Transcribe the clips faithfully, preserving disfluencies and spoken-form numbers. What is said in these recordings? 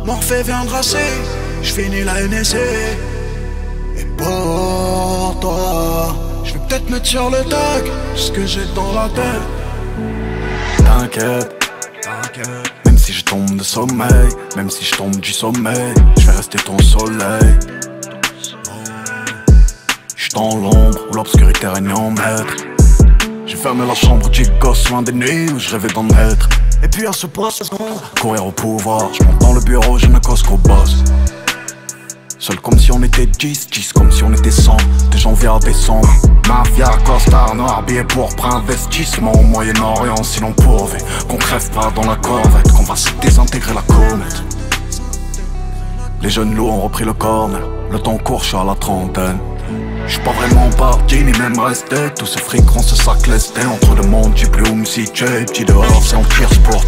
Morphée vient tracer, j'finis la N S C. Et pour toi, j'vais peut-être mettre sur le tag ce que j'ai dans la tête. T'inquiète, t'inquiète. Même si je tombe de sommeil, même si je tombe du sommeil, je vais rester ton soleil. J'suis dans l'ombre où l'obscurité règne en maître. J'ai fermé la chambre du gosse loin des nuits où je rêvais d'en être. Et puis à ce poste, courir au pouvoir, je monte dans le bureau, je ne cause qu'au boss. Seul comme si on était dix, dix comme si on était cent, de janvier à décembre. Mafia, costard, noir, billet pour investissement au Moyen-Orient. Sinon pourvu qu'on crève pas dans la corvette, qu'on va se désintégrer la comète. Les jeunes loups ont repris le corner, le temps court, je suis à la trentaine. J'suis pas vraiment parti, ni même resté. Tout ce fric, on se sac lesté. Entre le monde, j'ai plus où me situer. Petit dehors, c'est en pire sport.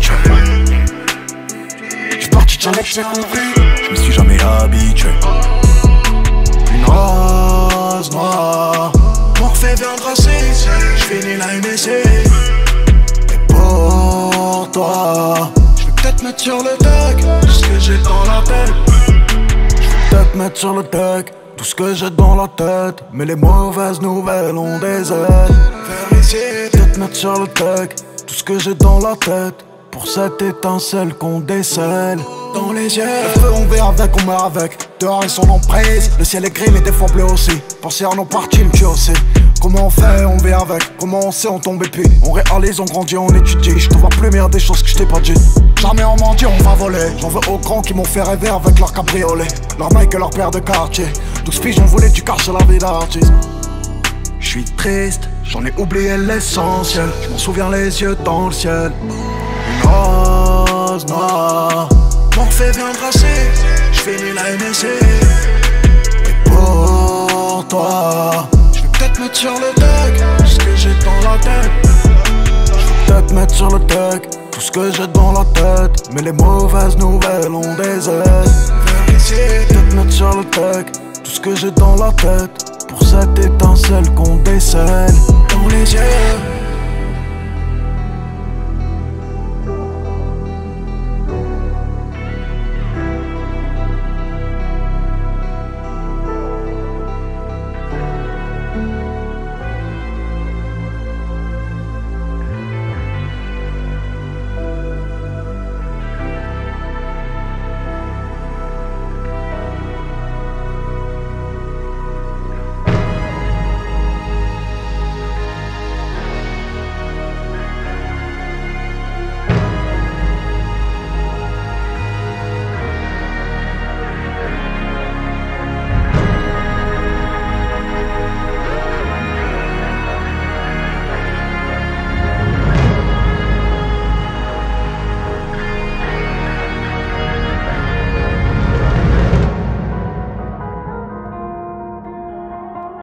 J'suis parti de jamais, je me suis jamais habitué. Une rose noire, Morphée vient tracer, j'finis la N S C. Et pour toi, j'vais peut-être mettre sur le tag ce que j'ai dans la tête. J'vais peut-être mettre sur le tag tout ce que j'ai dans la tête, mais les mauvaises nouvelles ont des ailes. Vérifier, peut-être mettre sur le tag tout ce que j'ai dans la tête, pour cette étincelle qu'on décèle dans les yeux. Le feu on vit avec, on meurt avec. Dehors ils sont emprise, le ciel est gris mais des fois bleu aussi. Penser à nos parties me tue aussi. Comment on fait, on vit avec. Comment on sait, on tombe et puis on réalise, on grandit, on étudie. Je te vois plus meilleur des choses que je t'ai pas dit. Jamais on mentit, on va voler. J'en veux aux grands qui m'ont fait rêver avec leur cabriolet, leur Nike et leur paire de quartier. douze piges on voulait du cash à la vie d'artiste. J'suis triste, j'en ai oublié l'essentiel. J'm'en souviens les yeux dans le ciel. Une rose noire, Morphée vient tracer, j'finis la N S C. et pour toi, j'vais peut-être mettre sur le tag ce que j'ai dans la tête. j'vais peut-être mettre sur le tag tout ce que j'ai dans la tête, mais les mauvaises nouvelles ont des ailes. Vérifier, peut-être mettre sur le tag tout ce que j'ai dans la tête, pour cette étincelle qu'on décèle dans les yeux.